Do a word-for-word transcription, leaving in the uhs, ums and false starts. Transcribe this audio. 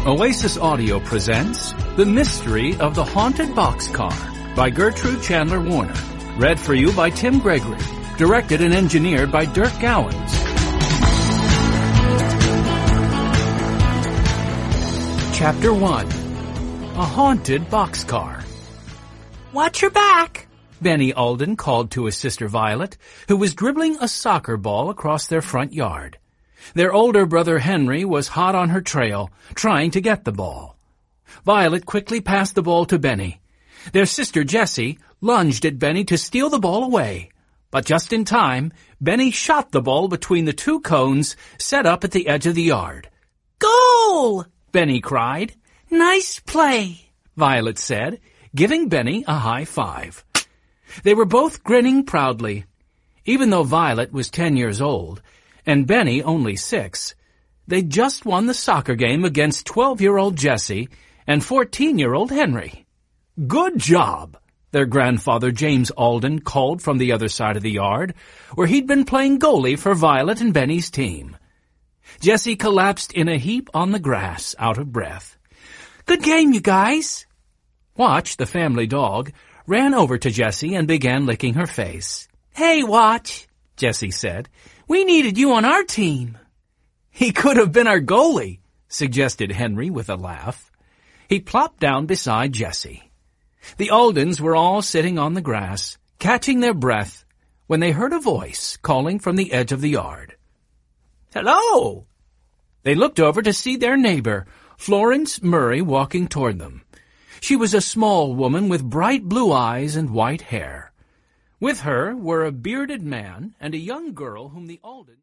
Oasis Audio presents The Mystery of the Haunted Boxcar by Gertrude Chandler Warner. Read for you by Tim Gregory. Directed and engineered by Dirk Gowans. Chapter one. A Haunted Boxcar. Watch your back, Benny Alden called to his sister Violet, who was dribbling a soccer ball across their front yard. Their older brother Henry was hot on her trail, trying to get the ball. Violet quickly passed the ball to Benny. Their sister Jessie lunged at Benny to steal the ball away. But just in time, Benny shot the ball between the two cones set up at the edge of the yard. "Goal!" Benny cried. "Nice play," Violet said, giving Benny a high five. They were both grinning proudly. Even though Violet was ten years old, and Benny only six, they'd just won the soccer game against twelve-year-old Jessie and fourteen-year-old Henry. "Good job," their grandfather James Alden called from the other side of the yard, where he'd been playing goalie for Violet and Benny's team. Jessie collapsed in a heap on the grass, out of breath. "Good game, you guys." Watch, the family dog, ran over to Jessie and began licking her face. "Hey, Watch," Jessie said. "we needed you on our team." "He could have been our goalie," suggested Henry with a laugh. He plopped down beside Jessie. The Aldens were all sitting on the grass, catching their breath, when they heard a voice calling from the edge of the yard. "Hello!" They looked over to see their neighbor, Florence Murray, walking toward them. She was a small woman with bright blue eyes and white hair. With her were a bearded man and a young girl whom the Aldens